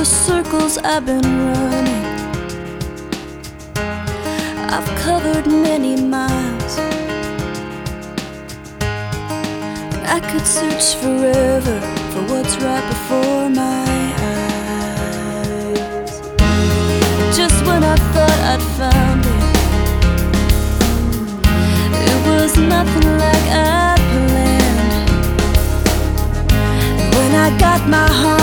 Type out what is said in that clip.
the circles I've been running. I've covered many miles, and I could search forever for what's right before my eyes. Just when I thought I'd found it, it was nothing like I planned. And when I got my heart